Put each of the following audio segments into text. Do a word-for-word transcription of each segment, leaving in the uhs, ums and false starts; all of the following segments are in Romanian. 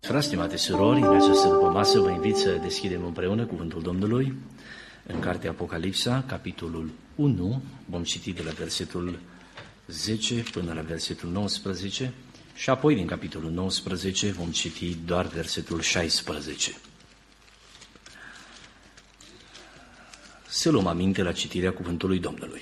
Frați, stimate surori, în această dupămasă vă invit să deschidem împreună cuvântul Domnului în cartea Apocalipsa, capitolul unu, vom citi de la versetul zece până la versetul nouăsprezece și apoi din capitolul nouăsprezece vom citi doar versetul șaisprezece. Să luăm aminte la citirea cuvântului Domnului.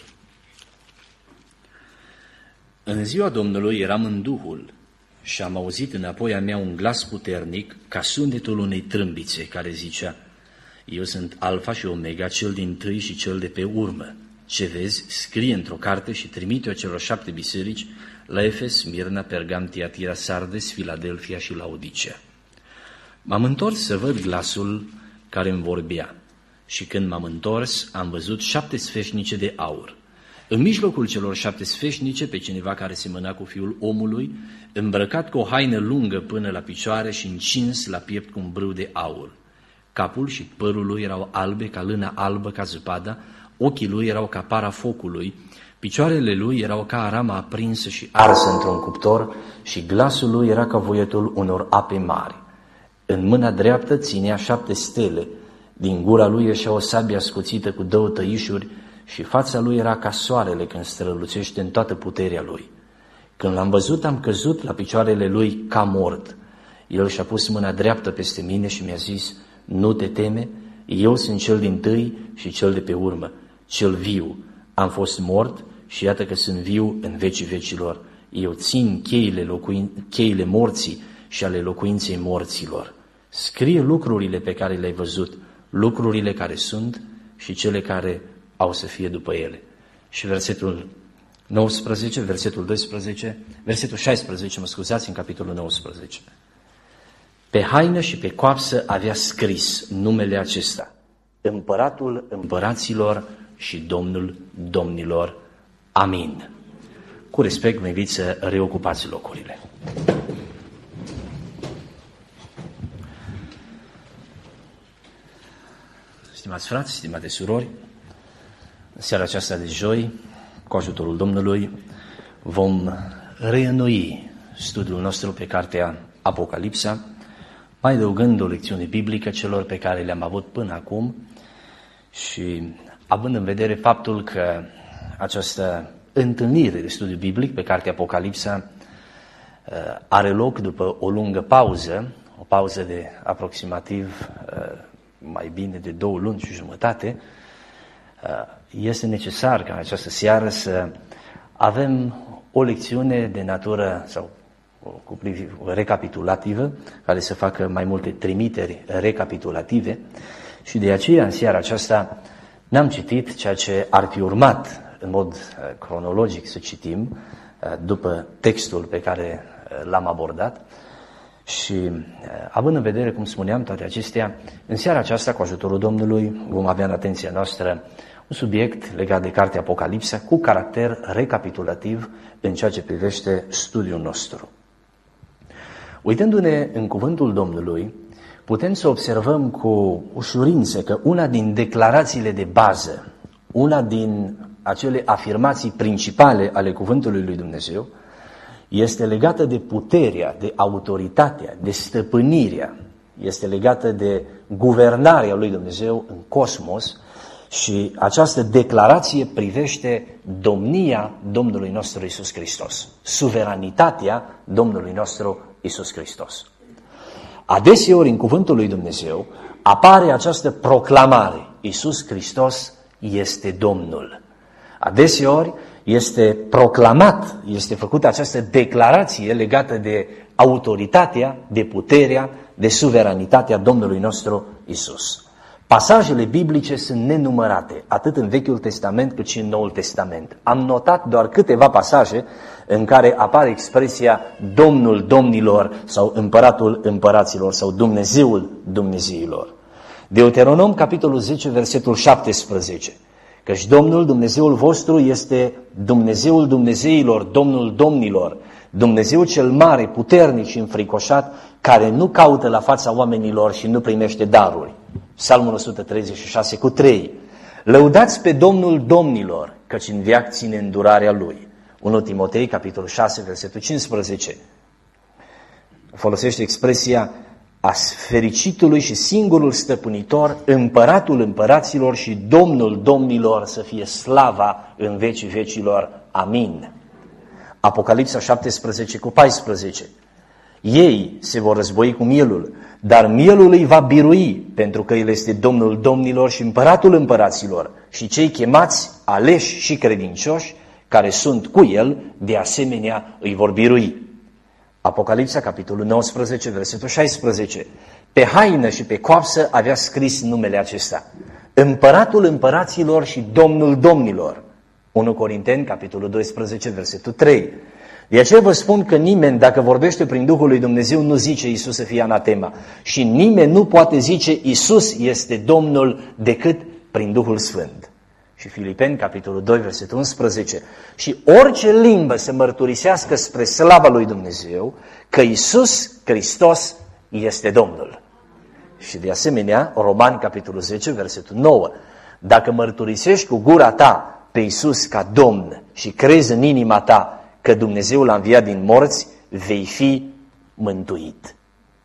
În ziua Domnului eram în Duhul și am auzit înapoi a mea un glas puternic ca sunetul unei trâmbițe care zicea: Eu sunt Alfa și Omega, cel dintâi și cel de pe urmă. Ce vezi, scrie într-o carte și trimite-o celor șapte biserici, la Efes, Smirna, Pergam, Tiatira, Sardes, Filadelfia și Laodicea. M-am întors să văd glasul care îmi vorbea și când m-am întors am văzut șapte sfeșnice de aur. În mijlocul celor șapte sfeșnice pe cineva care semăna cu Fiul omului, îmbrăcat cu o haină lungă până la picioare și încins la piept cu un brâu de aur. Capul și părul lui erau albe ca lână albă ca zăpada, ochii lui erau ca para focului, picioarele lui erau ca arama aprinsă și arsă într-un cuptor și glasul lui era ca voietul unor ape mari. În mâna dreaptă ținea șapte stele, din gura lui ieșea o sabie ascuțită cu două tăișuri și fața lui era ca soarele când strălucește în toată puterea lui. Când l-am văzut, am căzut la picioarele lui ca mort. El și-a pus mâna dreaptă peste mine și mi-a zis: Nu te teme, eu sunt cel dintâi și cel de pe urmă, cel viu. Am fost mort și iată că sunt viu în vecii vecilor. Eu țin cheile, locuin... cheile morții și ale locuinței morților. Scrie lucrurile pe care le-ai văzut, lucrurile care sunt și cele care au să fie după ele. Și versetul nouăsprezece, versetul doisprezece, versetul șaisprezece, mă scuzați, în capitolul nouăsprezece. Pe haină și pe coapsă avea scris numele acesta: Împăratul împăraților și Domnul domnilor. Amin. Cu respect vă invit să reocupați locurile. Stimați frați, stimate surori, în seara aceasta de joi, cu ajutorul Domnului, vom reînnoi studiul nostru pe cartea Apocalipsa, mai adăugând o lecțiune biblică celor pe care le-am avut până acum și având în vedere faptul că această întâlnire de studiu biblic pe cartea Apocalipsa are loc după o lungă pauză, o pauză de aproximativ mai bine de două luni și jumătate, este necesar ca în această seară să avem o lecțiune de natură sau recapitulativă, care să facă mai multe trimiteri recapitulative și de aceea în seara aceasta n-am citit ceea ce ar fi urmat în mod cronologic să citim după textul pe care l-am abordat. Și având în vedere, cum spuneam, toate acestea, în seara aceasta, cu ajutorul Domnului, vom avea în atenția noastră un subiect legat de cartea Apocalipsa cu caracter recapitulativ în ceea ce privește studiul nostru. Uitându-ne în cuvântul Domnului, putem să observăm cu ușurință că una din declarațiile de bază, una din acele afirmații principale ale cuvântului lui Dumnezeu, este legată de puterea, de autoritatea, de stăpânirea, este legată de guvernarea lui Dumnezeu în cosmos și această declarație privește domnia Domnului nostru Iisus Hristos, suveranitatea Domnului nostru Iisus Hristos. Adeseori în cuvântul lui Dumnezeu apare această proclamare: Iisus Hristos este Domnul. Adeseori este proclamat, este făcută această declarație legată de autoritatea, de puterea, de suveranitatea Domnului nostru Iisus. Pasajele biblice sunt nenumărate, atât în Vechiul Testament cât și în Noul Testament. Am notat doar câteva pasaje în care apare expresia Domnul domnilor sau Împăratul împăraților sau Dumnezeul Dumnezeilor. Deuteronom, capitolul zece, versetul șaptesprezece. Căci Domnul, Dumnezeul vostru, este Dumnezeul Dumnezeilor, Domnul domnilor, Dumnezeu cel mare, puternic și înfricoșat, care nu caută la fața oamenilor și nu primește daruri. Psalmul o sută treizeci și șase cu trei. Lăudați pe Domnul domnilor, căci în veac ține îndurarea Lui. unu Timotei, capitolul șase, versetul cincisprezece. Folosește expresia a fericitului și singurul stăpânitor, împăratul împăraților și Domnul domnilor să fie slava în vecii vecilor. Amin. Apocalipsa șaptesprezece cu paisprezece. Ei se vor război cu mielul, dar mielul îi va birui, pentru că el este Domnul domnilor și împăratul împăraților, și cei chemați, aleși și credincioși, care sunt cu el, de asemenea îi vor birui. Apocalipsa, capitolul nouăsprezece, versetul șaisprezece. Pe haină și pe coapsă avea scris numele acesta: Împăratul împăraților și Domnul domnilor. unu Corinteni, capitolul doisprezece, versetul trei. De aceea vă spun că nimeni, dacă vorbește prin Duhul lui Dumnezeu, nu zice Iisus să fie anatema. Și nimeni nu poate zice Iisus este Domnul decât prin Duhul Sfânt. Și Filipeni, capitolul doi, versetul unsprezece. Și orice limbă să mărturisească spre slava lui Dumnezeu că Iisus Hristos este Domnul. Și de asemenea, Romani, capitolul zece, versetul nouă. Dacă mărturisești cu gura ta pe Iisus ca Domn și crezi în inima ta că Dumnezeu l-a înviat din morți, vei fi mântuit.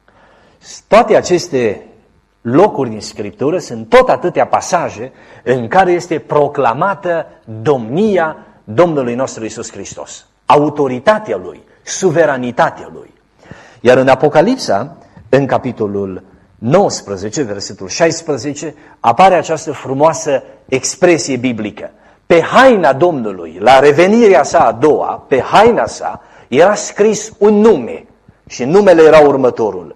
Toate aceste locuri din Scriptură sunt tot atâtea pasaje în care este proclamată domnia Domnului nostru Iisus Hristos, autoritatea Lui, suveranitatea Lui. Iar în Apocalipsa, în capitolul nouăsprezece, versetul șaisprezece, apare această frumoasă expresie biblică. Pe haina Domnului, la revenirea sa a doua, pe haina sa, era scris un nume și numele era următorul: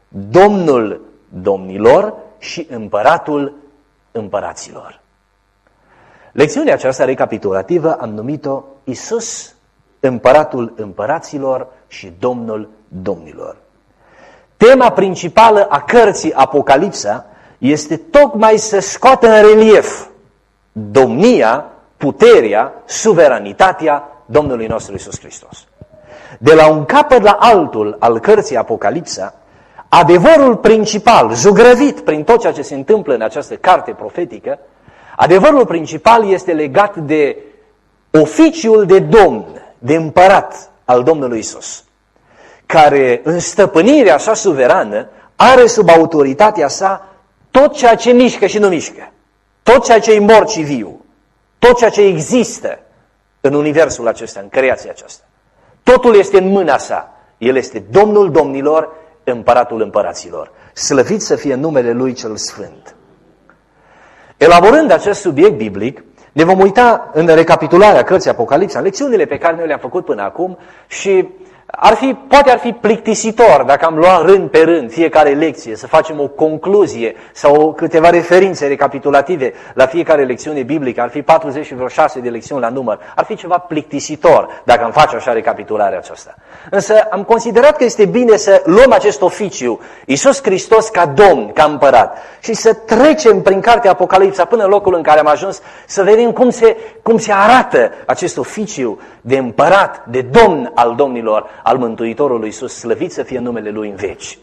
Domnul domnilor și Împăratul împăraților. Lecțiunea aceasta recapitulativă am numit-o Iisus, Împăratul împăraților și Domnul domnilor. Tema principală a cărții Apocalipsa este tocmai să scoată în relief domnia, puterea, suveranitatea Domnului nostru Iisus Hristos. De la un capăt la altul al cărții Apocalipsa, adevărul principal, zugrăvit prin tot ceea ce se întâmplă în această carte profetică, adevărul principal este legat de oficiul de domn, de împărat al Domnului Iisus, care în stăpânirea sa suverană are sub autoritatea sa tot ceea ce mișcă și nu mișcă, tot ceea ce e mort și viu, tot ceea ce există în universul acesta, în creația aceasta. Totul este în mâna sa. El este Domnul domnilor, Împăratul împăraților. Slăvit să fie numele Lui cel Sfânt. Elaborând acest subiect biblic, ne vom uita în recapitularea cărții Apocalipsa, în lecțiunile pe care noi le-am făcut până acum și ar fi, poate ar fi plictisitor dacă am luat rând pe rând fiecare lecție, să facem o concluzie sau câteva referințe recapitulative la fiecare lecțiune biblică, ar fi patruzeci și șase de lecțiuni la număr, ar fi ceva plictisitor dacă am face așa recapitularea aceasta. Însă am considerat că este bine să luăm acest oficiu, Iisus Hristos ca Domn, ca Împărat, și să trecem prin cartea Apocalipsa până în locul în care am ajuns, să vedem cum se, cum se arată acest oficiu de Împărat, de Domn al domnilor, al Mântuitorului Iisus, slăvit să fie numele Lui în veci.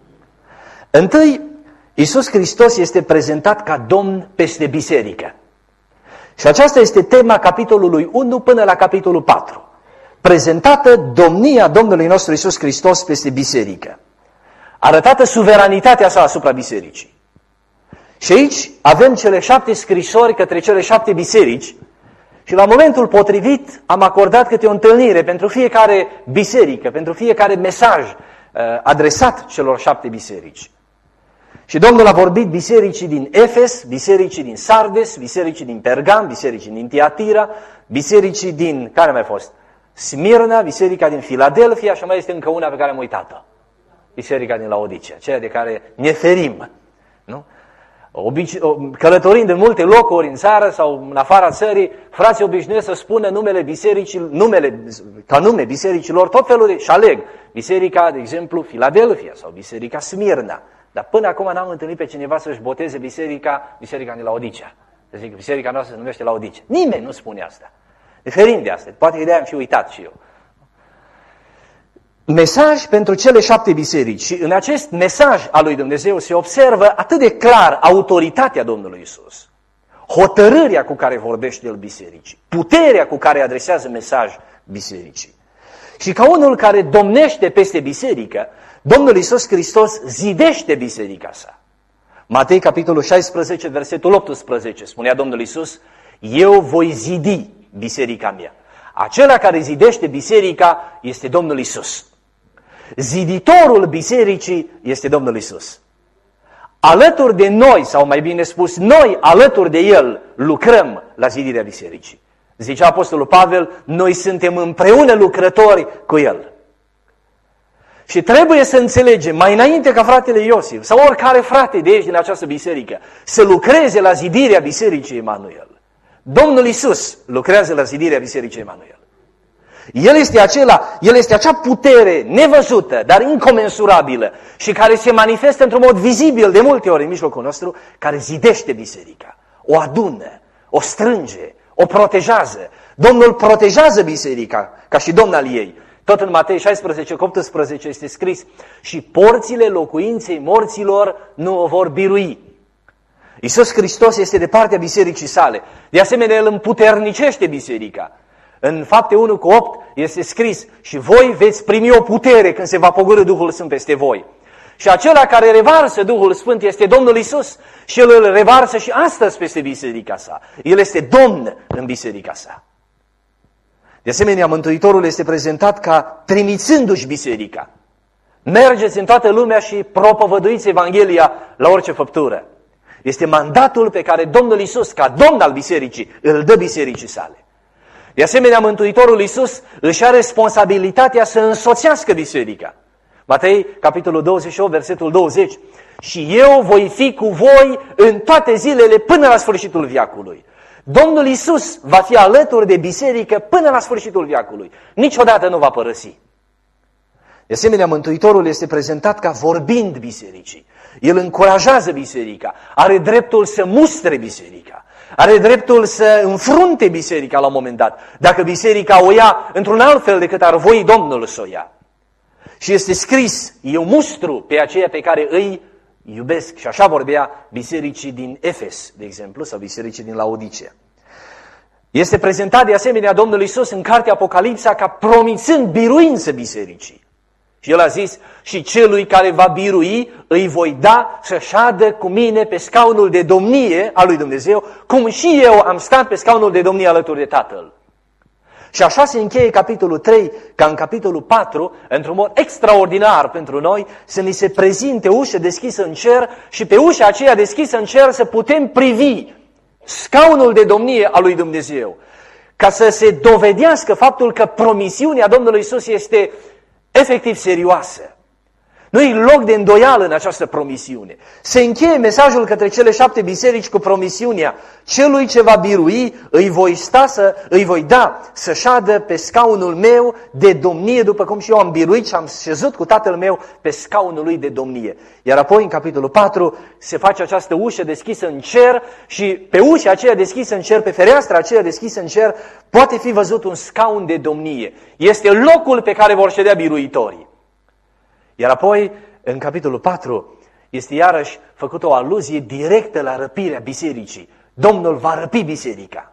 Întâi, Iisus Hristos este prezentat ca Domn peste biserică. Și aceasta este tema capitolului unu până la capitolul patru. Prezentată domnia Domnului nostru Iisus Hristos peste biserică. Arătată suveranitatea sa asupra bisericii. Și aici avem cele șapte scrisori către cele șapte biserici. Și la momentul potrivit am acordat câte o întâlnire pentru fiecare biserică, pentru fiecare mesaj uh, adresat celor șapte biserici. Și Domnul a vorbit bisericii din Efes, bisericii din Sardes, bisericii din Pergam, bisericii din Tiatira, bisericii din, care mai fost? Smirna, biserica din Filadelfia și mai este încă una pe care am uitat-o. Biserica din Laodicea, ceea de care ne ferim. Nu? Călătorind în multe locuri în țară sau în afara țării, frații obișnuiesc să spună numele bisericii, numele, ca nume bisericilor, tot felul de, și aleg biserica, de exemplu, Filadelfia sau biserica Smirna. Dar până acum n-am întâlnit pe cineva să-și boteze biserica, biserica din Laodicea. Să zic, biserica noastră se numește Laodicea. Nimeni nu spune asta. Diferind de asta. Poate că de-aia am și uitat și eu. Mesaj pentru cele șapte biserici. Și în acest mesaj al lui Dumnezeu se observă atât de clar autoritatea Domnului Iisus, hotărârea cu care vorbește El bisericii, puterea cu care adresează mesaj bisericii. Și ca unul care domnește peste biserică, Domnul Iisus Hristos zidește biserica sa. Matei, capitolul șaisprezece, versetul optsprezece, spunea Domnul Iisus, eu voi zidi biserica mea. Acela care zidește biserica este Domnul Iisus. Ziditorul bisericii este Domnul Iisus. Alături de noi, sau mai bine spus, noi alături de El lucrăm la zidirea bisericii. Zicea Apostolul Pavel, noi suntem împreună lucrători cu El. Și trebuie să înțelegem, mai înainte ca fratele Iosif sau oricare frate de aici din această biserică, să lucreze la zidirea bisericii Emanuel. Domnul Iisus lucrează la zidirea bisericii Emanuel. El este acela, El este acea putere nevăzută, dar incomensurabilă și care se manifestă într-un mod vizibil de multe ori în mijlocul nostru, care zidește biserica, o adună, o strânge, o protejează. Domnul protejează biserica ca și domn al ei. Tot în Matei șaisprezece, optsprezece este scris, și porțile locuinței morților nu o vor birui. Iisus Hristos este de partea bisericii sale. De asemenea, El împuternicește biserica. În Fapte unu cu opt este scris, și voi veți primi o putere când se va pogorî Duhul Sfânt peste voi. Și acela care revarsă Duhul Sfânt este Domnul Iisus și El îl revarsă și astăzi peste biserica sa. El este Domn în biserica sa. De asemenea, Mântuitorul este prezentat ca trimițându-și biserica. Mergeți în toată lumea și propovăduiți Evanghelia la orice făptură. Este mandatul pe care Domnul Iisus, ca Domn al bisericii, îl dă bisericii sale. De asemenea, Mântuitorul Iisus își are responsabilitatea să însoțească biserica. Matei, capitolul douăzeci și opt, versetul douăzeci. Și eu voi fi cu voi în toate zilele până la sfârșitul veacului. Domnul Iisus va fi alături de biserică până la sfârșitul veacului. Niciodată nu va părăsi. De asemenea, Mântuitorul este prezentat ca vorbind bisericii. El încurajează biserica, are dreptul să mustre biserica, are dreptul să înfrunte biserica la un moment dat, dacă biserica o ia într-un alt fel decât ar voi Domnul să o ia. Și este scris, eu mustru pe aceia pe care îi iubesc. Și așa vorbea bisericii din Efes, de exemplu, sau bisericii din Laodicea. Este prezentat de asemenea Domnul Iisus în cartea Apocalipsa ca promițând biruință bisericii. Și El a zis, și celui care va birui îi voi da să șadă cu mine pe scaunul de domnie al lui Dumnezeu, cum și eu am stat pe scaunul de domnie alături de Tatăl. Și așa se încheie capitolul trei, ca în capitolul patru, într-un mod extraordinar pentru noi, să ni se prezinte ușă deschisă în cer și pe ușa aceea deschisă în cer să putem privi scaunul de domnie al lui Dumnezeu, ca să se dovedească faptul că promisiunea Domnului Iisus este efectiv serioasă. Nu e loc de îndoială în această promisiune. Se încheie mesajul către cele șapte biserici cu promisiunea, celui ce va birui îi voi sta să, îi voi da să șadă pe scaunul meu de domnie, după cum și eu am biruit și am șezut cu Tatăl meu pe scaunul lui de domnie. Iar apoi în capitolul patru se face această ușă deschisă în cer și pe ușa aceea deschisă în cer, pe fereastra aceea deschisă în cer, poate fi văzut un scaun de domnie. Este locul pe care vor ședea biruitorii. Iar apoi, în capitolul patru, este iarăși făcută o aluzie directă la răpirea bisericii. Domnul va răpi biserica.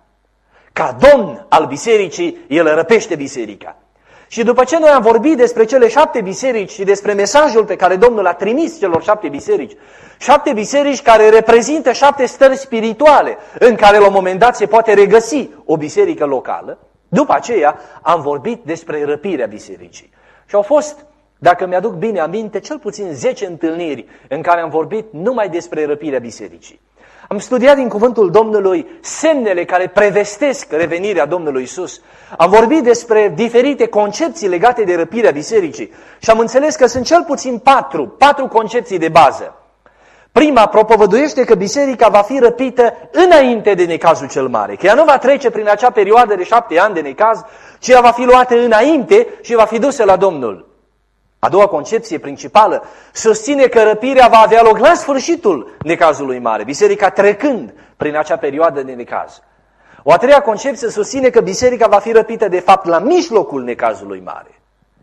Ca domn al bisericii, El răpește biserica. Și după ce noi am vorbit despre cele șapte biserici și despre mesajul pe care Domnul a trimis celor șapte biserici, șapte biserici care reprezintă șapte stări spirituale, în care la un moment dat se poate regăsi o biserică locală, după aceea am vorbit despre răpirea bisericii. Și au fost, dacă mi-aduc bine aminte, cel puțin zece întâlniri în care am vorbit numai despre răpirea bisericii. Am studiat din cuvântul Domnului semnele care prevestesc revenirea Domnului Iisus. Am vorbit despre diferite concepții legate de răpirea bisericii și am înțeles că sunt cel puțin patru, patru concepții de bază. Prima propovăduiește că biserica va fi răpită înainte de necazul cel mare, că ea nu va trece prin acea perioadă de șapte ani de necaz, ci ea va fi luată înainte și va fi dusă la Domnul. A doua concepție principală susține că răpirea va avea loc la sfârșitul necazului mare, biserica trecând prin acea perioadă de necaz. O a treia concepție susține că biserica va fi răpită de fapt la mijlocul necazului mare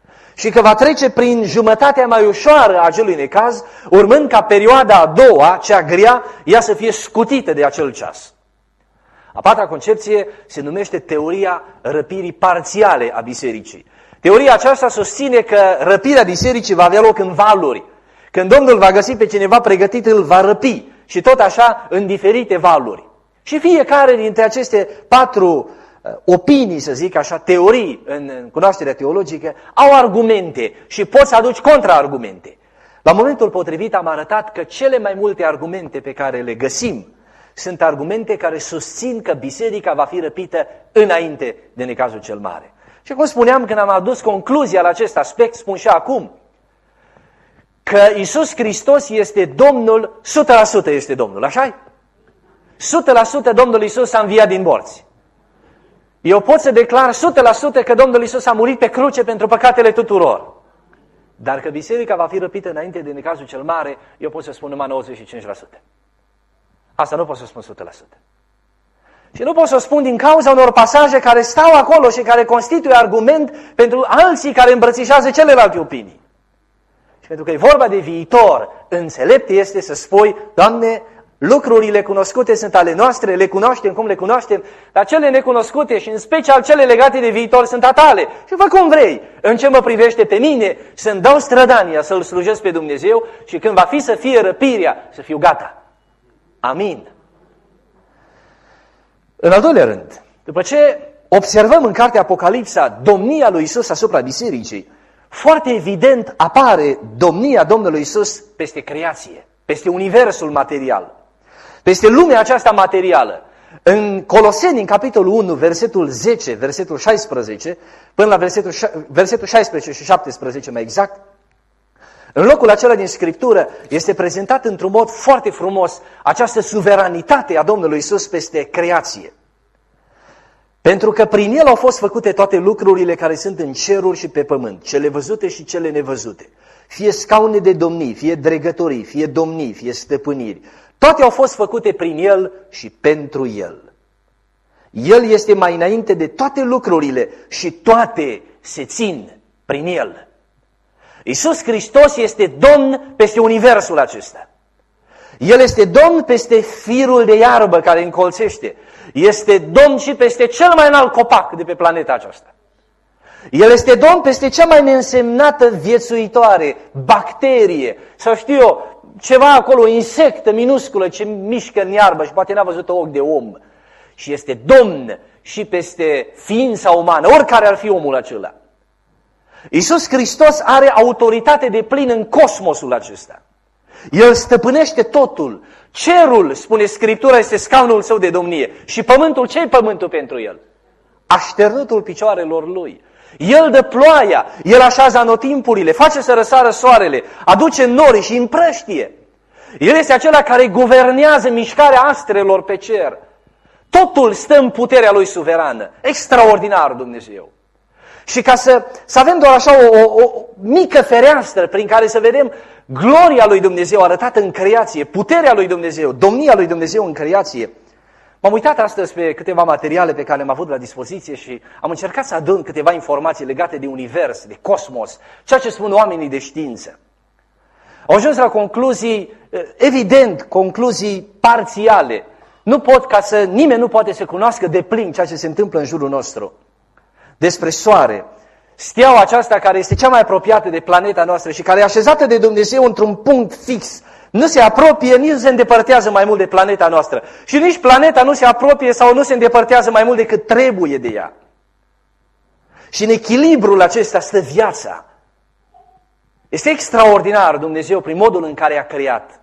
și că va trece prin jumătatea mai ușoară a acelui necaz, urmând ca perioada a doua, cea grea, ea să fie scutită de acel ceas. A patra concepție se numește teoria răpirii parțiale a bisericii. Teoria aceasta susține că răpirea bisericii va avea loc în valuri. Când Domnul va găsi pe cineva pregătit, îl va răpi. Și tot așa în diferite valuri. Și fiecare dintre aceste patru uh, opinii, să zic așa, teorii în, în cunoașterea teologică, au argumente și poți să aduci contraargumente. La momentul potrivit am arătat că cele mai multe argumente pe care le găsim sunt argumente care susțin că biserica va fi răpită înainte de necazul cel mare. Și cum spuneam, când am adus concluzia la acest aspect, spun și acum că Iisus Hristos este Domnul, o sută la sută este Domnul, așa-i? o sută la sută Domnul Iisus a înviat din morți. Eu pot să declar o sută la sută că Domnul Iisus a murit pe cruce pentru păcatele tuturor. Dar că biserica va fi răpită înainte de necazul cel mare, eu pot să spun numai nouăzeci și cinci la sută. Asta nu pot să spun o sută la sută. Și nu pot să o spun din cauza unor pasaje care stau acolo și care constituie argument pentru alții care îmbrățișează celelalte opinii. Și pentru că e vorba de viitor, înțelept este să spui, Doamne, lucrurile cunoscute sunt ale noastre, le cunoaștem cum le cunoaștem, dar cele necunoscute și în special cele legate de viitor sunt a tale. Și fă cum vrei, în ce mă privește pe mine, să-mi dau strădania să-L slujesc pe Dumnezeu și când va fi să fie răpirea, să fiu gata. Amin. În al doilea rând, după ce observăm în cartea Apocalipsa domnia lui Isus asupra bisericii, foarte evident apare domnia Domnului Isus peste creație, peste universul material, peste lumea aceasta materială. În Coloseni, în capitolul unu, versetul zece, versetul șaisprezece, până la versetul, versetul șaisprezece și șaptesprezece mai exact, în locul acela din Scriptură este prezentat într-un mod foarte frumos această suveranitate a Domnului Isus peste creație. Pentru că prin El au fost făcute toate lucrurile care sunt în ceruri și pe pământ, cele văzute și cele nevăzute, fie scaune de domnii, fie dregătorii, fie domnii, fie stăpâniri. Toate au fost făcute prin El și pentru El. El este mai înainte de toate lucrurile și toate se țin prin El. Iisus Hristos este Domn peste universul acesta. El este Domn peste firul de iarbă care încolțește. Este Domn și peste cel mai înalt copac de pe planeta aceasta. El este Domn peste cea mai neînsemnată viețuitoare, bacterie, sau știu eu, ceva acolo, o insectă minusculă ce mișcă în iarbă și poate n-a văzut ochi de om. Și este Domn și peste ființa umană, oricare ar fi omul acela. Iisus Hristos are autoritate de plin în cosmosul acesta. El stăpânește totul. Cerul, spune Scriptura, este scaunul său de domnie. Și pământul, ce-i pământul pentru el? Așternutul picioarelor lui. El dă ploaia, el așează anotimpurile, face să răsară soarele, aduce nori și împrăștie. El este acela care guvernează mișcarea astrelor pe cer. Totul stă în puterea lui suverană. Extraordinar Dumnezeu. Și ca să, să avem doar așa o, o, o mică fereastră prin care să vedem gloria lui Dumnezeu arătată în creație, puterea lui Dumnezeu, domnia lui Dumnezeu în creație. M-am uitat astăzi pe câteva materiale pe care le-am avut la dispoziție și am încercat să adun câteva informații legate de univers, de cosmos, ceea ce spun oamenii de știință. Au ajuns la concluzii, evident, concluzii parțiale. Nu pot ca să, nimeni nu poate să cunoască de plin ceea ce se întâmplă în jurul nostru. Despre soare, steaua aceasta care este cea mai apropiată de planeta noastră și care e așezată de Dumnezeu într-un punct fix, nu se apropie, nici nu se îndepărtează mai mult de planeta noastră. Și nici planeta nu se apropie sau nu se îndepărtează mai mult decât trebuie de ea. Și în echilibrul acesta stă viața. Este extraordinar Dumnezeu prin modul în care a creat.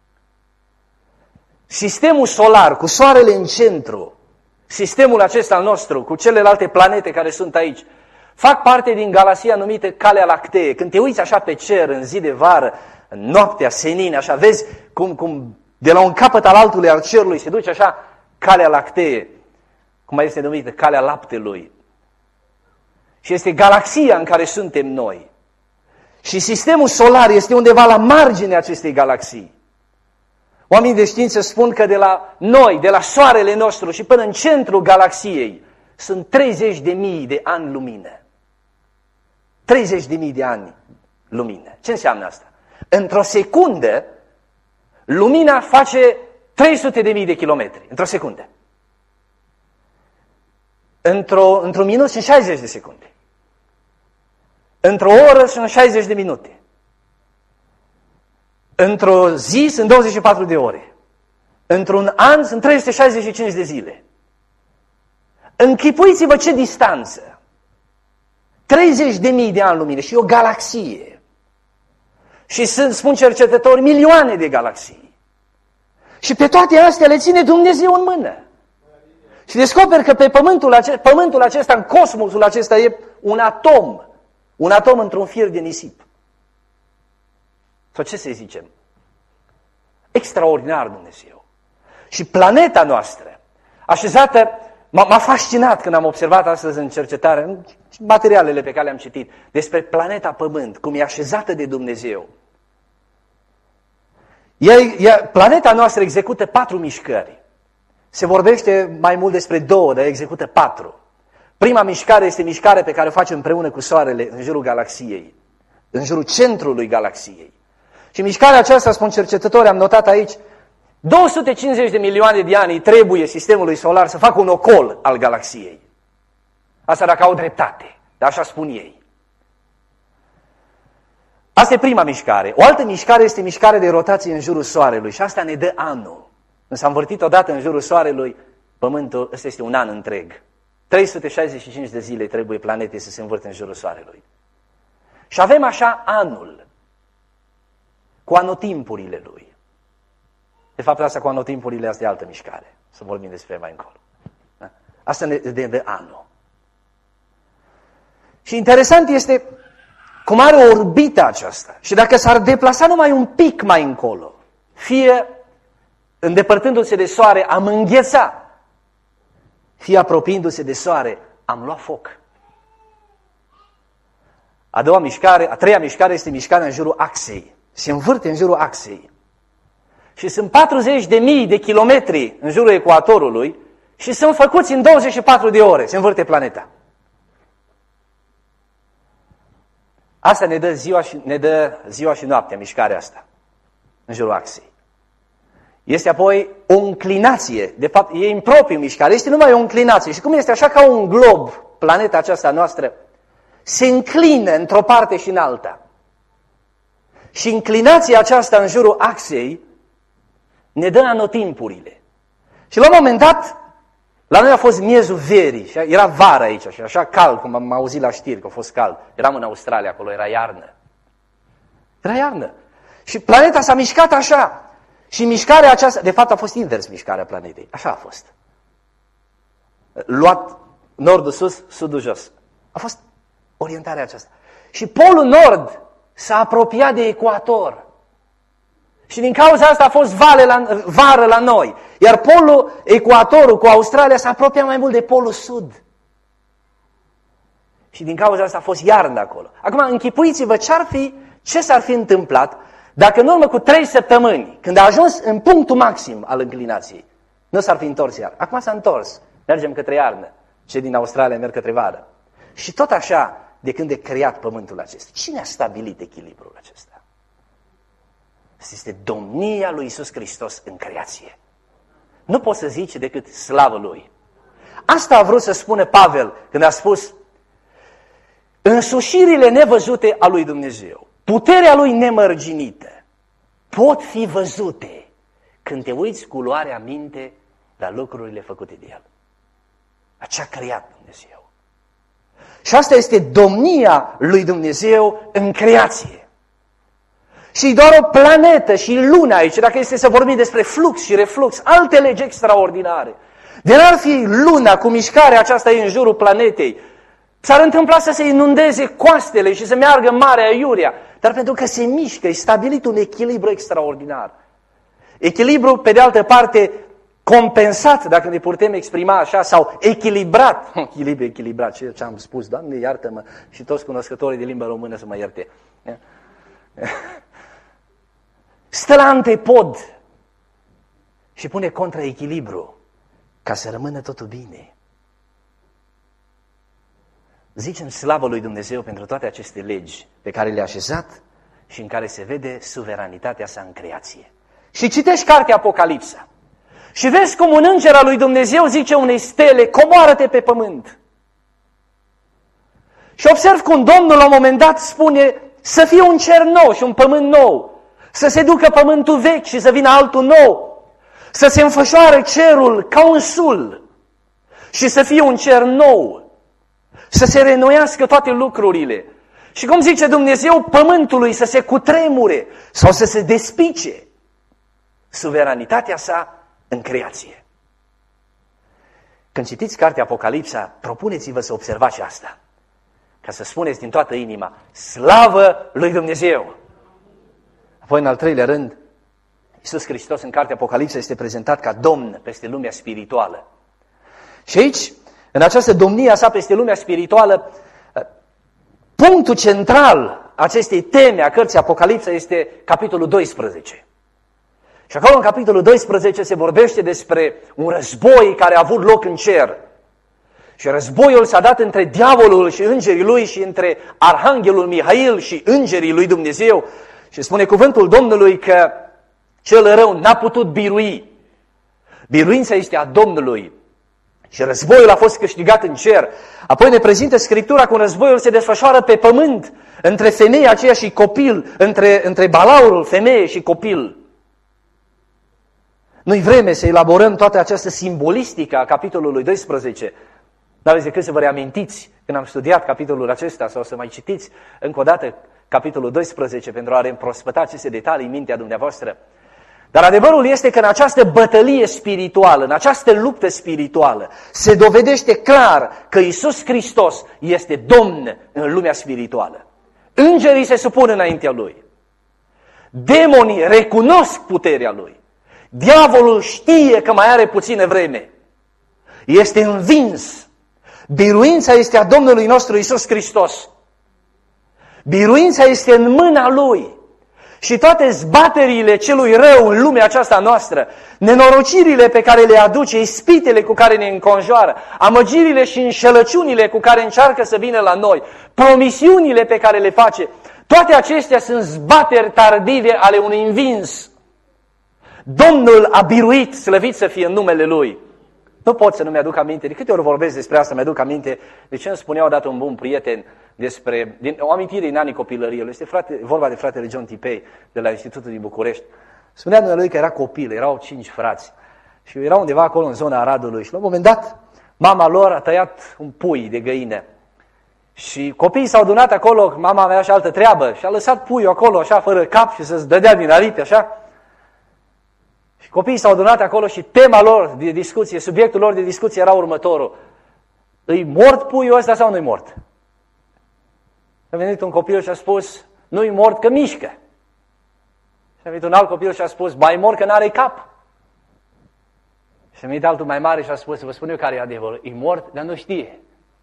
Sistemul solar, cu soarele în centru, sistemul acesta al nostru, cu celelalte planete care sunt aici, fac parte din galaxia numită Calea Lactee. Când te uiți așa pe cer în zi de vară, în noaptea senin, așa vezi cum, cum de la un capăt al altului al cerului se duce așa Calea Lactee, cum mai este numită Calea Laptelui. Și este galaxia în care suntem noi. Și sistemul solar este undeva la marginea acestei galaxii. Oamenii de știință spun că de la noi, de la soarele nostru și până în centrul galaxiei, sunt treizeci de mii de ani lumină. treizeci de mii de ani lumină. Ce înseamnă asta? Într-o secundă, lumina face trei sute de mii de kilometri. Într-o secundă. Într-o, într-un minut și șaizeci de secunde. într-o oră sunt șaizeci de minute. Într-o zi sunt douăzeci și patru de ore. Într-un an sunt trei sute șaizeci și cinci de zile. Închipuiți-vă ce distanță. treizeci de mii de ani lumină și o galaxie. Și sunt, spun cercetători, milioane de galaxii. Și pe toate astea le ține Dumnezeu în mână. Și descoperi că pe pământul acesta, pământul acesta, în cosmosul acesta, e un atom. Un atom într-un fir de nisip. Sau ce să zicem? Extraordinar Dumnezeu. Și planeta noastră, așezată, m-a fascinat când am observat astăzi în cercetare, în materialele pe care le-am citit, despre planeta Pământ, cum e așezată de Dumnezeu. Ea, ea, planeta noastră execută patru mișcări. Se vorbește mai mult despre două, dar execută patru. Prima mișcare este mișcarea pe care o face împreună cu Soarele în jurul galaxiei, în jurul centrului galaxiei. Și mișcarea aceasta, spun cercetători, am notat aici, două sute cincizeci de milioane de ani trebuie sistemului solar să facă un ocol al galaxiei. Asta dacă au dreptate, dar așa spun ei. Asta e prima mișcare. O altă mișcare este mișcarea de rotație în jurul Soarelui și asta ne dă anul. Când s-a învârtit odată în jurul Soarelui, Pământul, ăsta este un an întreg. trei sute șaizeci și cinci de zile trebuie planetei să se învârte în jurul Soarelui. Și avem așa anul, cu anotimpurile lui. De fapt, asta cu anotimpurile, asta e altă mișcare. Să vorbim despre mai încolo. Da? Asta ne dă anul. Și interesant este cum are o orbită aceasta. Și dacă s-ar deplasa numai un pic mai încolo, fie îndepărtându-se de soare, am îngheța, fie apropiindu-se de soare, am luat foc. A doua mișcare, a treia mișcare este mișcarea în jurul axei. Se învârte în jurul axei. Și sunt patruzeci de mii de kilometri în jurul ecuatorului și sunt făcuți în douăzeci și patru de ore. Se învârte planeta. Asta ne dă ziua și, ne dă ziua și noaptea, mișcarea asta, în jurul axei. Este apoi o înclinație, de fapt e impropriu mișcare, este numai o înclinație. Și cum este așa ca un glob, planeta aceasta noastră, se înclină într-o parte și în alta. Și înclinația aceasta în jurul axei ne dă anotimpurile. Și la un moment dat, la noi a fost miezul verii, și era vară aici, și așa cald, cum am auzit la știri că a fost cald. Eram în Australia, acolo era iarnă. Era iarnă. Și planeta s-a mișcat așa. Și mișcarea aceasta, de fapt a fost invers mișcarea planetei. Așa a fost. Luat nordul sus, sudul jos. A fost orientarea aceasta. Și polul nord s-a apropiat de ecuator. Și din cauza asta a fost vale la, vară la noi. Iar polul, ecuatorul cu Australia s-a apropiat mai mult de polul sud. Și din cauza asta a fost iarnă acolo. Acum închipuiți-vă ce-ar fi, ce s-ar fi întâmplat dacă în urmă cu trei săptămâni, când a ajuns în punctul maxim al înclinației, nu s-ar fi întors iar. Acum s-a întors. Mergem către iarnă. Cei din Australia merg către vară. Și tot așa, de când e creat pământul acesta. Cine a stabilit echilibrul acesta? Este domnia lui Iisus Hristos în creație. Nu poți să zici decât slavă Lui. Asta a vrut să spună Pavel când a spus însușirile nevăzute a lui Dumnezeu, puterea Lui nemărginită, pot fi văzute când te uiți cu luarea minte la lucrurile făcute de El. Ce a creat Dumnezeu. Și asta este domnia lui Dumnezeu în creație. Și doar o planetă și luna aici, dacă este să vorbim despre flux și reflux, alte legi extraordinare. De n-ar fi luna cu mișcarea aceasta în jurul planetei, s-ar întâmpla să se inundeze coastele și să meargă Marea Iurea, dar pentru că se mișcă, e stabilit un echilibru extraordinar. Echilibru, pe de altă parte, compensat, dacă ne putem exprima așa, sau echilibrat. Echilibru, echilibrat, ce am spus, Doamne, iartă-mă, și toți cunoscătorii de limba română să mă ierte. Stă la antepod și pune contraechilibru ca să rămână totul bine. Zicem slavă lui Dumnezeu pentru toate aceste legi pe care le-a așezat și în care se vede suveranitatea sa în creație. Și citești cartea Apocalipsa și vezi cum un înger al lui Dumnezeu zice unei stele, coboară-te pe pământ. Și observ cum Domnul la un moment dat spune să fie un cer nou și un pământ nou, să se ducă pământul vechi și să vină altul nou, să se înfășoare cerul ca un sul și să fie un cer nou, să se reînnoiască toate lucrurile. Și cum zice Dumnezeu, pământului să se cutremure sau să se despice suveranitatea sa în creație. Când citiți cartea Apocalipsa, propuneți-vă să observați asta, ca să spuneți din toată inima, slavă lui Dumnezeu! Apoi, în al treilea rând, Iisus Hristos în cartea Apocalipsa este prezentat ca Domn peste lumea spirituală. Și aici, în această domnie a sa peste lumea spirituală, punctul central acestei teme a cărții Apocalipsa este capitolul doisprezece. Și acolo în capitolul doisprezece se vorbește despre un război care a avut loc în cer. Și războiul s-a dat între diavolul și îngerii lui și între arhanghelul Mihail și îngerii lui Dumnezeu. Și spune cuvântul Domnului că cel rău n-a putut birui. Biruința este a Domnului. Și războiul a fost câștigat în cer. Apoi ne prezintă Scriptura cum războiul se desfășoară pe pământ, între femeia aceea și copil, între, între balaurul, femeie și copil. Nu-i vreme să elaborăm toată această simbolistică a capitolului doisprezece. N-aveți decât să vă reamintiți când am studiat capitolul acesta sau să mai citiți încă o dată capitolul doisprezece pentru a reîmprospăta aceste detalii în mintea dumneavoastră. Dar adevărul este că în această bătălie spirituală, în această luptă spirituală, se dovedește clar că Iisus Hristos este Domn în lumea spirituală. Îngerii se supun înaintea Lui. Demonii recunosc puterea Lui. Diavolul știe că mai are puțină vreme. Este învins. Biruința este a Domnului nostru Iisus Hristos. Biruința este în mâna Lui. Și toate zbaterile celui rău în lumea aceasta noastră, nenorocirile pe care le aduce, ispitele cu care ne înconjoară, amăgirile și înșelăciunile cu care încearcă să vină la noi, promisiunile pe care le face, toate acestea sunt zbateri tardive ale unui învins. Domnul a biruit, slăvit să fie în numele Lui. Nu pot să nu mi-aduc aminte, de câte ori vorbesc despre asta, mi-aduc aminte de ce îmi spunea odată un bun prieten despre, din, o amintire din anii copilăriei. Este frate, vorba de fratele John Tipei de la Institutul din București. Spunea dumnealui că era copil, erau cinci frați și era undeva acolo în zona Aradului și la un moment dat mama lor a tăiat un pui de găină și copiii s-au adunat acolo, mama avea și altă treabă și a lăsat puiul acolo așa fără cap și să-ți dădea din aripi așa. Și copiii s-au adunat acolo și tema lor de discuție, subiectul lor de discuție era următorul. Îi mort puiul ăsta sau nu-i mort? A venit un copil și a spus, nu-i mort că mișcă. Și a venit un alt copil și a spus, ba e mort că n-are cap. Și a venit altul mai mare și a spus, vă spun eu care e adevărul, e mort, dar nu știe.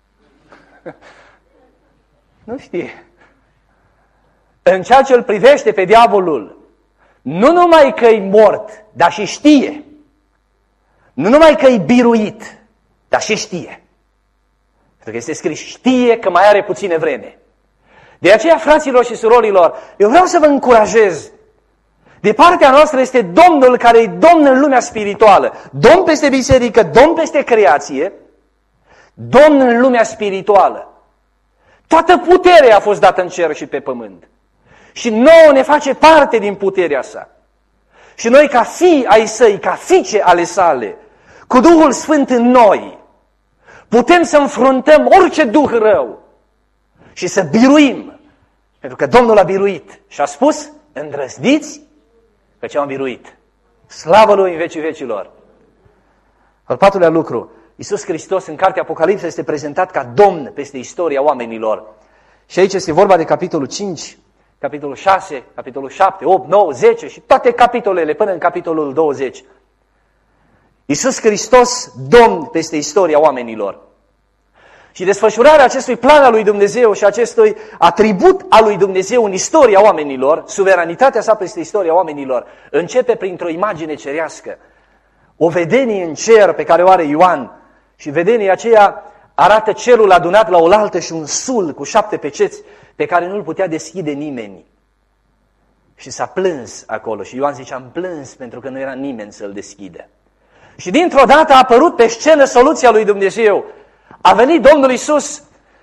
Nu știe. În ceea ce îl privește pe diavolul, nu numai că e mort, dar și știe. Nu numai că e biruit, dar și știe. Pentru că este scris, știe că mai are puține vreme. De aceea, fraților și surorilor, eu vreau să vă încurajez. De partea noastră este Domnul care e Domn în lumea spirituală. Domn peste biserică, Domn peste creație, Domn în lumea spirituală. Toată puterea a fost dată în cer și pe pământ. Și nouă ne face parte din puterea sa. Și noi ca fii ai săi, ca fiice ale sale, cu Duhul Sfânt în noi, putem să înfruntăm orice duh rău și să biruim. Pentru că Domnul a biruit și a spus, îndrăzniți că ce am biruit. Slavă Lui în vecii vecilor. Al patrulea lucru, Iisus Hristos în cartea Apocalipsa este prezentat ca Domn peste istoria oamenilor. Și aici este vorba de capitolul cinci, capitolul șase, capitolul șapte, opt, nouă, zece și toate capitolele până în capitolul douăzeci. Iisus Hristos, Domn peste istoria oamenilor. Și desfășurarea acestui plan al lui Dumnezeu și acestui atribut al lui Dumnezeu în istoria oamenilor, suveranitatea sa peste istoria oamenilor, începe printr-o imagine cerească. O vedenie în cer pe care o are Ioan și vedenia aceea arată cerul adunat la oaltă și un sul cu șapte peceți pe care nu-l putea deschide nimeni. Și s-a plâns acolo și Ioan zice, am plâns pentru că nu era nimeni să-l deschidă. Și dintr-o dată a apărut pe scenă soluția lui Dumnezeu. A venit Domnul Iisus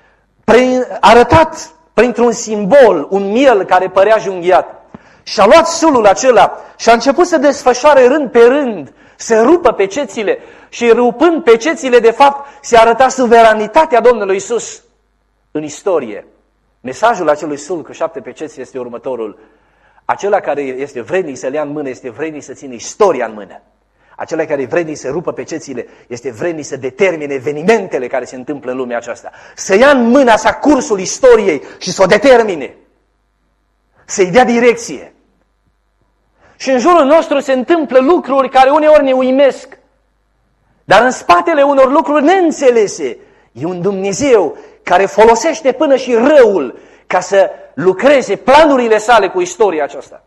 arătat printr-un simbol, un miel care părea junghiat. Și a luat sulul acela și a început să desfășoare rând pe rând, să rupă pecețile și rupând pecețile, de fapt, se arăta suveranitatea Domnului Iisus în istorie. Mesajul acelui sul cu șapte peceți este următorul. Acela care este vrednic să le ia în mână este vrednic să țină istoria în mână. Acela care e vrednic să rupă pecețile este vrednic să determine evenimentele care se întâmplă în lumea aceasta. Să ia în mâna sa cursul istoriei și să o determine. Să-i dea direcție. Și în jurul nostru se întâmplă lucruri care uneori ne uimesc. Dar în spatele unor lucruri neînțelese e un Dumnezeu care folosește până și răul ca să lucreze planurile sale cu istoria aceasta.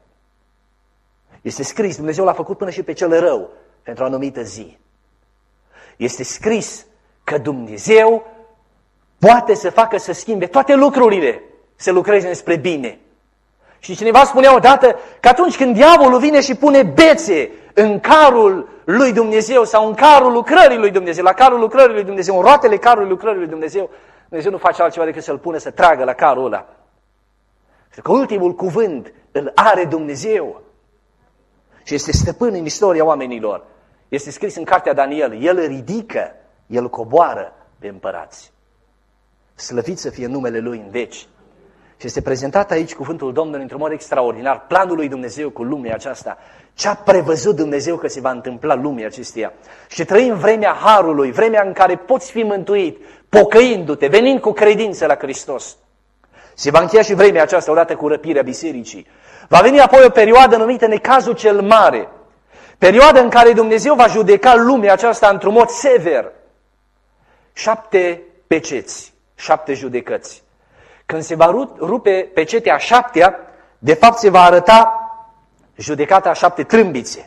Este scris, Dumnezeu l-a făcut până și pe cel rău pentru o anumită zi. Este scris că Dumnezeu poate să facă să schimbe toate lucrurile, să lucreze spre bine. Și cineva spunea odată că atunci când diavolul vine și pune bețe în carul lui Dumnezeu sau în carul lucrării lui Dumnezeu, la carul lucrării lui Dumnezeu, în roatele carului lucrării lui Dumnezeu, Dumnezeu nu face altceva decât să-l pune să tragă la carul ăla. Că ultimul cuvânt îl are Dumnezeu. Și este stăpân în istoria oamenilor. Este scris în cartea Daniel, El ridică, El coboară pe împărați. Slăvit să fie numele Lui în veci. Și este prezentat aici cuvântul Domnului într-un mod extraordinar, planul lui Dumnezeu cu lumea aceasta. Ce a prevăzut Dumnezeu că se va întâmpla lumea acesteia. Și trăim vremea harului, vremea în care poți fi mântuit, pocăindu-te, venind cu credință la Hristos. Se va încheia și vremea aceasta odată cu răpirea bisericii. Va veni apoi o perioadă numită necazul cel mare. Perioada în care Dumnezeu va judeca lumea aceasta într-un mod sever. Șapte peceți, șapte judecăți. Când se va rupe pecetea a șaptea, de fapt se va arăta judecata a șapte trâmbițe.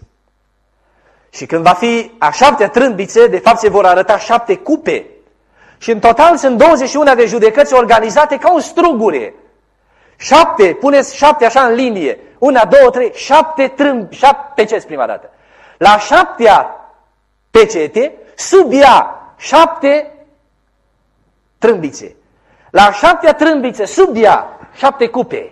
Și când va fi a șaptea trâmbițe, de fapt se vor arăta șapte cupe. Și în total sunt douăzeci și unu de judecăți organizate ca o strugure. Șapte, puneți șapte așa în linie. Una, două, trei, șapte trâmbi, șapte peceți prima dată. La șaptea pecete, sub ea, șapte trâmbițe. La șaptea trâmbițe, sub ea, șapte cupe.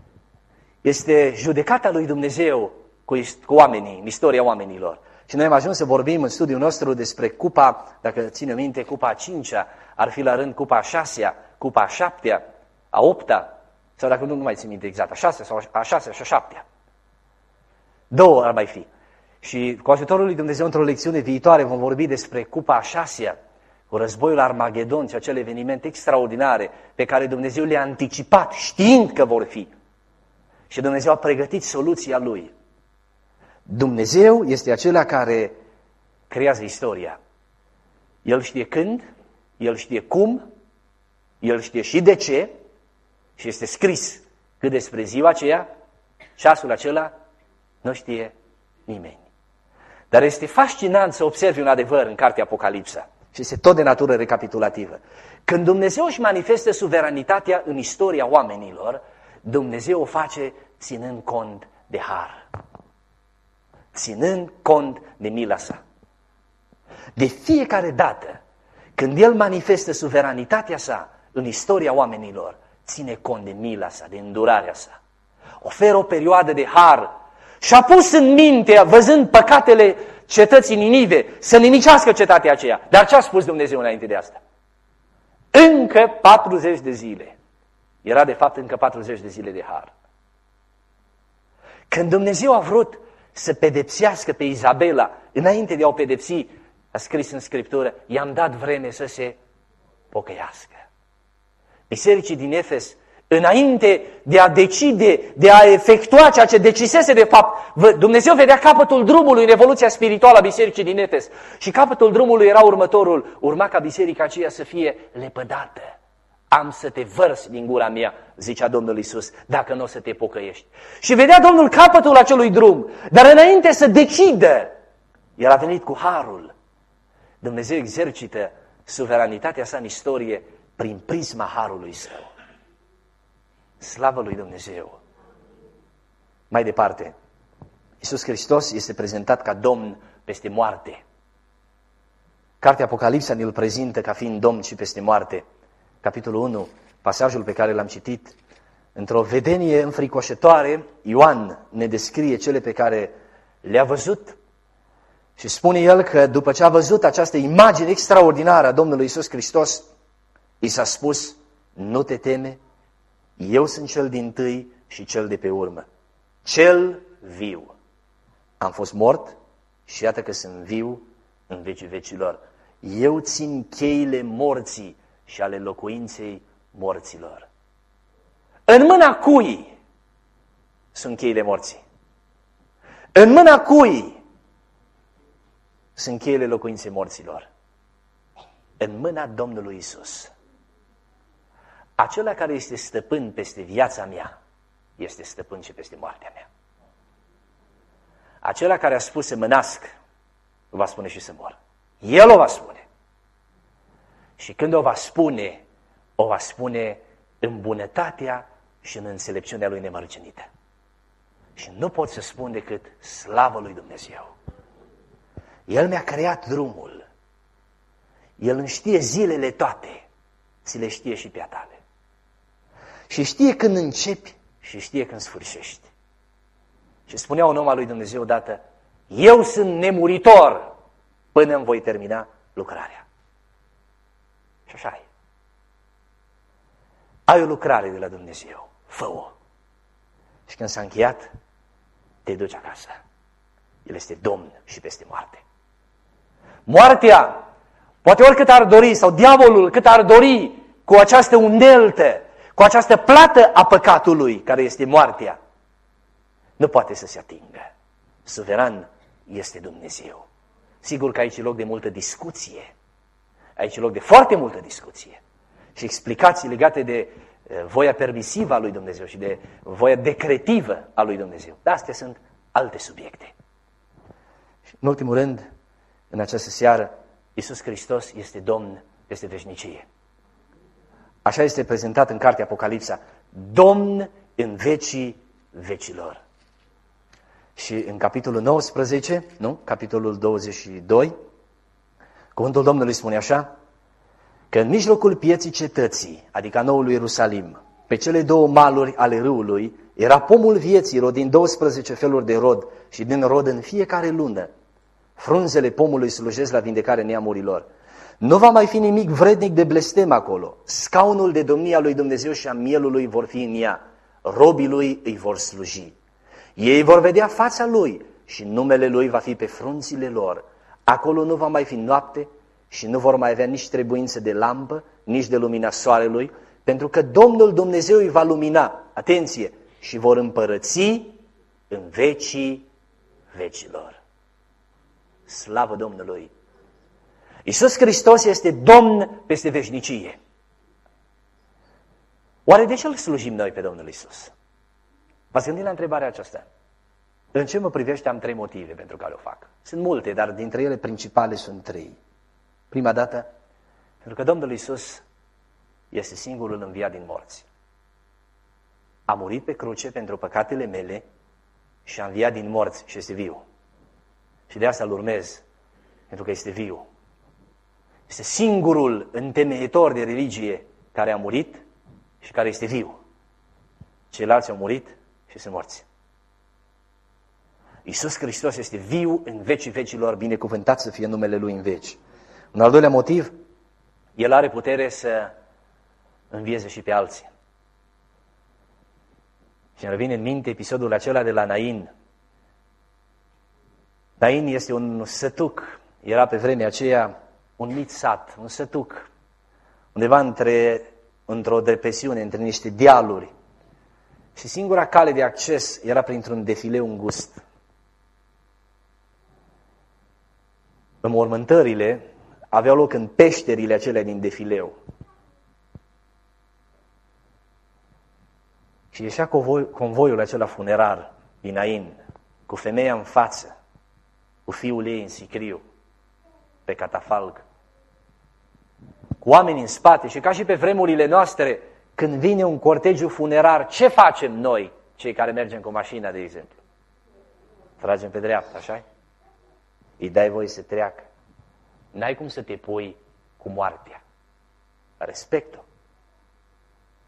Este judecata lui Dumnezeu cu, cu oamenii, în istoria oamenilor. Și noi am ajuns să vorbim în studiul nostru despre cupa, dacă ține minte, cupa a cincea, ar fi la rând cupa a șasea, cupa a șaptea, a opta, sau dacă nu, nu mai țin minte exact, a șasea sau a șasea și a șaptea. Două ar mai fi. Și cu ajutorul lui Dumnezeu, într-o lecțiune viitoare, vom vorbi despre cupa a șasea, cu războiul Armagedon și acele evenimente extraordinare pe care Dumnezeu le-a anticipat, știind că vor fi. Și Dumnezeu a pregătit soluția Lui. Dumnezeu este acela care creează istoria. El știe când, El știe cum, El știe și de ce, și este scris cât despre ziua aceea, ceasul acela, nu știe nimeni. Dar este fascinant să observi un adevăr în cartea Apocalipsa. Și este tot de natură recapitulativă. Când Dumnezeu își manifestă suveranitatea în istoria oamenilor, Dumnezeu o face ținând cont de har. Ținând cont de mila sa. De fiecare dată, când El manifestă suveranitatea sa în istoria oamenilor, ține cont de mila sa, de îndurarea sa. Oferă o perioadă de har și a pus în minte, văzând păcatele cetății Ninive, să nimicească cetatea aceea. Dar ce a spus Dumnezeu înainte de asta? Încă patruzeci de zile. Era de fapt încă patruzeci de zile de har. Când Dumnezeu a vrut să pedepsească pe Izabela, înainte de a o pedepsi, a scris în Scriptură, i-am dat vreme să se pocăiască. Bisericii din Efes, înainte de a decide, de a efectua ceea ce decisese de fapt, Dumnezeu vedea capătul drumului în evoluția spirituală a bisericii din Efes. Și capătul drumului era următorul, urma ca biserica aceea să fie lepădată. Am să te vărs din gura mea, zicea Domnul Iisus, dacă nu o să te pocăiești. Și vedea Domnul capătul acelui drum, dar înainte să decidă, El a venit cu harul. Dumnezeu exercită suveranitatea sa în istorie prin prisma harului Său. Slavă lui Dumnezeu! Mai departe, Iisus Hristos este prezentat ca Domn peste moarte. Cartea Apocalipsa ne-l prezintă ca fiind Domn și peste moarte. Capitolul unu, pasajul pe care l-am citit, într-o vedenie înfricoșătoare, Ioan ne descrie cele pe care le-a văzut și spune el că după ce a văzut această imagine extraordinară a Domnului Iisus Hristos, i s-a spus, nu te teme, eu sunt cel dintâi și cel de pe urmă, cel viu. Am fost mort și iată că sunt viu în vecii vecilor. Eu țin cheile morții și ale locuinței morților. În mâna cui sunt cheile morții? În mâna cui sunt cheile locuinței morților? În mâna Domnului Iisus. Acela care este stăpân peste viața mea, este stăpân și peste moartea mea. Acela care a spus să mă nasc, va spune și să mor. El o va spune. Și când o va spune, o va spune în bunătatea și în înțelepciunea lui nemărginită. Și nu pot să spun decât slavă lui Dumnezeu. El mi-a creat drumul. El îmi știe zilele toate. Ți le știe și pe a tale. Și știe când începi și știe când sfârșești. Și spunea un om al lui Dumnezeu odată, eu sunt nemuritor până îmi voi termina lucrarea. Și așa e. Ai o lucrare de la Dumnezeu, fă-o. Și când s-a încheiat, te duci acasă. El este Domn și peste moarte. Moartea, poate oricât ar dori, sau diavolul cât ar dori, cu această uneltă, cu această plată a păcatului, care este moartea, nu poate să se atingă. Suveran este Dumnezeu. Sigur că aici e loc de multă discuție. Aici e loc de foarte multă discuție. Și explicații legate de voia permisivă a lui Dumnezeu și de voia decretivă a lui Dumnezeu. Dar astea sunt alte subiecte. Și în ultimul rând, în această seară, Iisus Hristos este Domn peste veșnicie. Așa este prezentat în cartea Apocalipsa, Domn în vecii vecilor. Și în capitolul nouăsprezece, nu? Capitolul douăzeci și doi, cuvântul Domnului spune așa, că în mijlocul pieții cetății, adică a noului Ierusalim, pe cele două maluri ale râului, era pomul vieții, rodind douăsprezece feluri de rod și din rod în fiecare lună. Frunzele pomului slujesc la vindecare neamurilor. Nu va mai fi nimic vrednic de blestem acolo. Scaunul de domnia lui Dumnezeu și a mielului vor fi în ea. Robii lui îi vor sluji. Ei vor vedea fața lui și numele lui va fi pe frunțile lor. Acolo nu va mai fi noapte și nu vor mai avea nici trebuință de lampă, nici de lumina soarelui, pentru că Domnul Dumnezeu îi va lumina, atenție, și vor împărăți în vecii vecilor. Slavă Domnului! Iisus Hristos este Domn peste veșnicie. Oare de ce îl slujim noi pe Domnul Iisus? V-ați gândit la întrebarea aceasta? În ce mă privește am trei motive pentru care o fac. Sunt multe, dar dintre ele principale sunt trei. Prima dată, pentru că Domnul Iisus este singurul înviat din morți. A murit pe cruce pentru păcatele mele și a înviat din morți și este viu. Și de asta îl urmez, pentru că este viu. Este singurul întemeitor de religie care a murit și care este viu. Ceilalți au murit și sunt morți. Iisus Hristos este viu în vecii vecilor, binecuvântat să fie numele Lui în veci. Un al doilea motiv, El are putere să învieze și pe alții. Și îmi revine în minte episodul acela de la Nain. Nain este un sătuc, era pe vremea aceea un mic sat, un sătuc, undeva între, într-o depresiune, între niște dealuri. Și singura cale de acces era printr-un defileu îngust. Înmormântările aveau loc în peșterile acelea din defileu. Și ieșea convoiul acela funerar din Nain, cu femeia în față, cu fiul ei în sicriu, pe catafalc, cu oameni în spate. Și ca și pe vremurile noastre, când vine un cortegiu funerar, ce facem noi, cei care mergem cu mașina, de exemplu? Tragem pe dreapta, așa? Îi dai voie să treacă. N-ai cum să te pui cu moartea. Respect-o.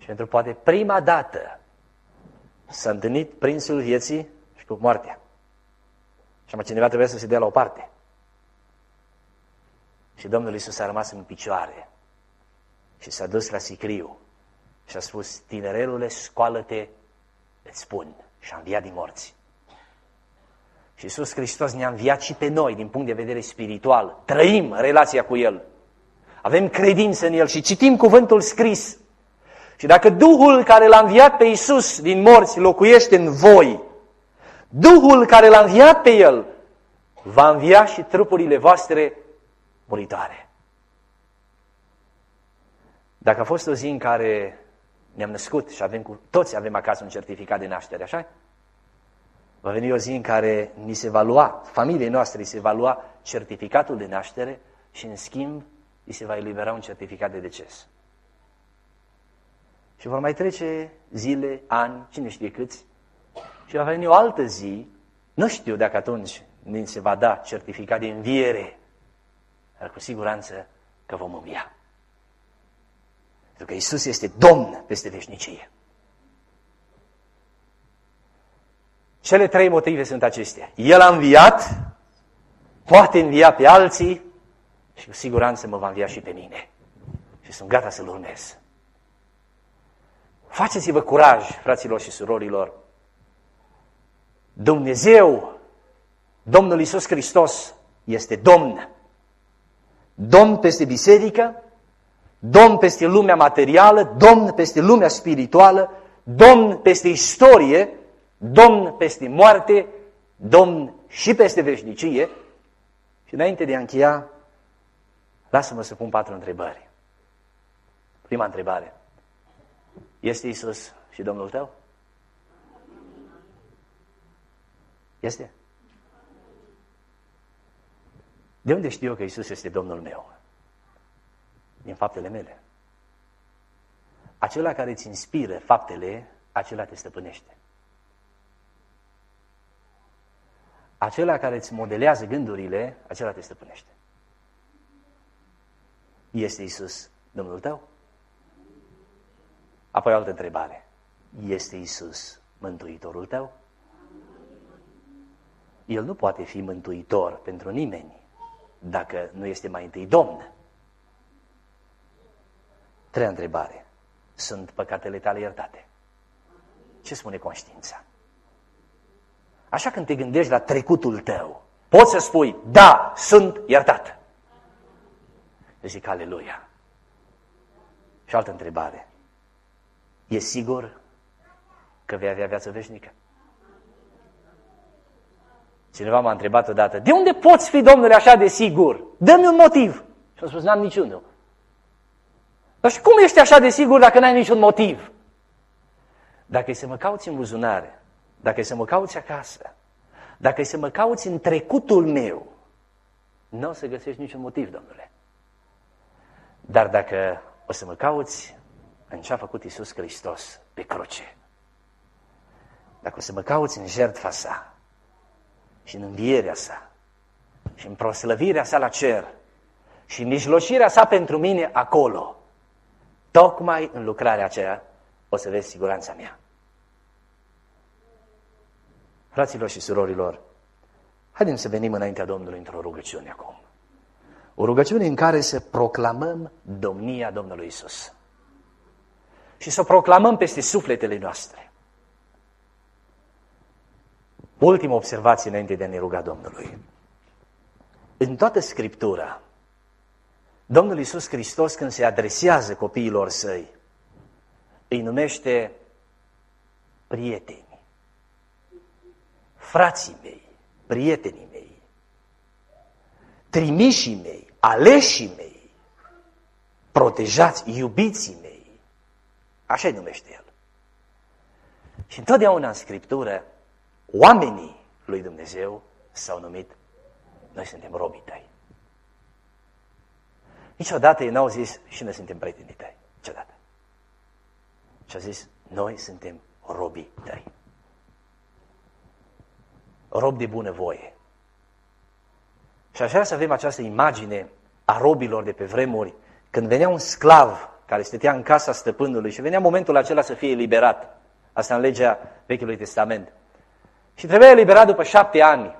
pentru poate prima dată s-a întâlnit prințul vieții și cu moartea. Și acum cineva trebuia să se dea la o parte. Și Domnul Iisus a rămas în picioare și s-a dus la sicriu și a spus: tinerelule, scoală-te, îți spun. Și a înviat din morți. Și Iisus Hristos ne-a înviat și pe noi din punct de vedere spiritual. Trăim relația cu El. Avem credință în El și citim cuvântul scris. Și dacă Duhul care l-a înviat pe Iisus din morți locuiește în voi, Duhul care l-a înviat pe El va învia și trupurile voastre muritoare. Dacă a fost o zi în care ne-am născut și avem cu toți avem acasă un certificat de naștere, așa? Va veni o zi în care ni se va lua, familiei noastre se va lua certificatul de naștere și în schimb îi se va elibera un certificat de deces. Și vor mai trece zile, ani, cine știe câți, și va veni o altă zi, nu știu dacă atunci ni se va da certificat de înviere, dar cu siguranță că vom învia. Pentru că Iisus este Domn peste veșnicie. Cele trei motive sunt acestea. El a înviat, poate învia pe alții și cu siguranță mă va învia și pe mine. Și sunt gata să-L urmez. Faceți-vă curaj, fraților și surorilor. Dumnezeu, Domnul Iisus Hristos, este Domn. Domn peste biserică, Domn peste lumea materială, Domn peste lumea spirituală, Domn peste istorie, Domn peste moarte, Domn și peste veșnicie. Și înainte de a încheia, lasă-mă să pun patru întrebări. Prima întrebare. Este Iisus și Domnul tău? Este? De unde știu eu că Iisus este Domnul meu? Din faptele mele. Acela care îți inspiră faptele, acela te stăpânește. Acela care îți modelează gândurile, acela te stăpânește. Este Iisus Domnul tău? Apoi o altă întrebare. Este Iisus Mântuitorul tău? El nu poate fi mântuitor pentru nimeni dacă nu este mai întâi Domn. Treia întrebare. Sunt păcatele tale iertate? Ce spune conștiința? Așa când te gândești la trecutul tău, poți să spui, da, sunt iertat. Zic, aleluia. Și altă întrebare. E sigur că vei avea viață veșnică? Cineva m-a întrebat odată, de unde poți fi, Domnule, așa de sigur? Dă-mi un motiv. Și am spus, n-am niciunul. Dar și cum ești așa de sigur dacă n-ai niciun motiv? Dacă e să mă cauți în buzunare, dacă e să mă cauți acasă, dacă e să mă cauți în trecutul meu, nu o să găsești niciun motiv, Domnule. Dar dacă o să mă cauți în ce a făcut Iisus Hristos pe cruce, dacă o să mă cauți în jertfa sa și în învierea sa și în proslăvirea sa la cer și în mijlocirea sa pentru mine acolo, tocmai în lucrarea aceea o să vezi siguranța mea. Fraților și surorilor, haideți să venim înaintea Domnului într-o rugăciune acum. O rugăciune în care să proclamăm domnia Domnului Iisus. Și să o proclamăm peste sufletele noastre. Ultima observație înainte de a ne ruga Domnului. În toată Scriptura, Domnul Iisus Hristos, când se adresează copiilor săi, îi numește prieteni. Frații mei, prietenii mei, trimișii mei, aleșii mei, protejați, iubiții mei. Așa îi numește El. Și întotdeauna în Scriptură, oamenii lui Dumnezeu s-au numit, noi suntem robii tăi. Niciodată ei n-au zis, și noi suntem prietenii tăi. Niciodată. Și au zis, noi suntem robii tăi. Rob de bunăvoie. Și așa să avem această imagine a robilor de pe vremuri, când venea un sclav care stătea în casa stăpânului și venea momentul acela să fie eliberat. Asta în legea Vechiului Testament. Și trebuia eliberat după șapte ani.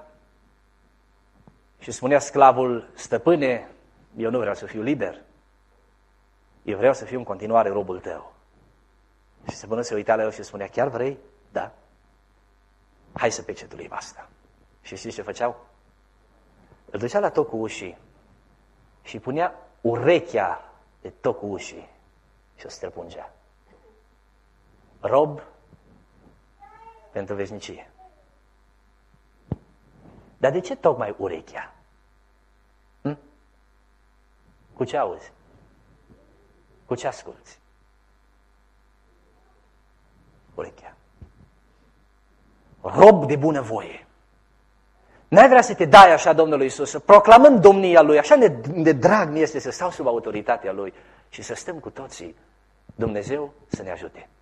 Și spunea sclavul: stăpâne, eu nu vreau să fiu liber. Eu vreau să fiu în continuare robul tău. Și stăpânul se uita la el și spunea: chiar vrei? Da. Hai să pecetuim asta. Și știți ce făceau? Îl ducea la tocul ușii și punea urechea de tocul ușii și o străpungea. Rob pentru veșnicie. Dar de ce tocmai urechea? Hm? Cu ce auzi? Cu ce asculți? Urechea. Rob de bunăvoie. N-ai vrea să te dai așa Domnului Iisus, să proclamăm domnia Lui, așa de drag mi este să stau sub autoritatea Lui și să stăm cu toții. Dumnezeu să ne ajute.